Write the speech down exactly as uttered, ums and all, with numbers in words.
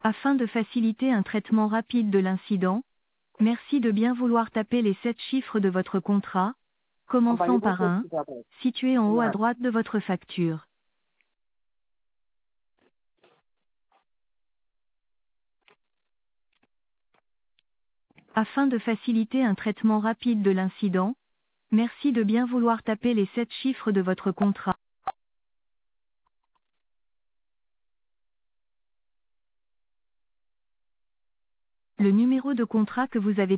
Afin de faciliter un traitement rapide de l'incident, merci de bien vouloir taper les sept chiffres de votre contrat, commençant par un, situé en haut à droite de votre facture. Afin de faciliter un traitement rapide de l'incident, merci de bien vouloir taper les sept chiffres de votre contrat. Le numéro de contrat que vous avez